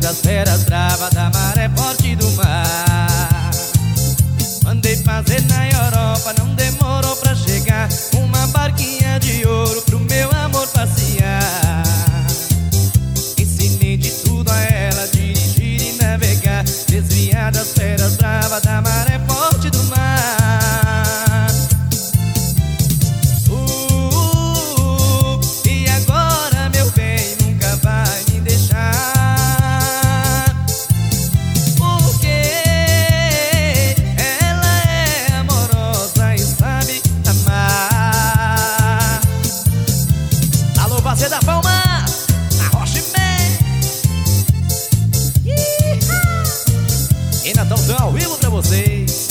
das feras bravas, da maré forte do mar. Mandei fazer na Europa, não demorou pra chegar uma barquinha de ouro pro meu amor passear. Ensinei de tudo a ela, dirigir e navegar, desviar das feras bravas, da maré forte do mar. E agora, meu bem, nunca vai me deixar, porque ela é amorosa e sabe amar. Alô, Vazia da Palma, a Rocha e Natal tão ao vivo pra vocês.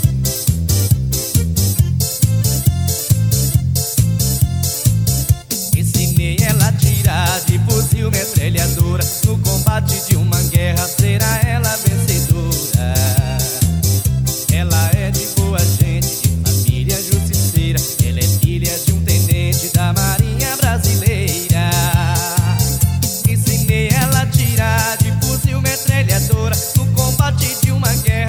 Ensinei ela a tirar de fuzil metralhadora, no combate de uma guerra será ela vencedora. Ela é de boa gente, de família justiceira, ela é filha de um tenente da Marinha Brasileira. Ensinei ela a tirar de fuzil metralhadora, no combate de uma guerra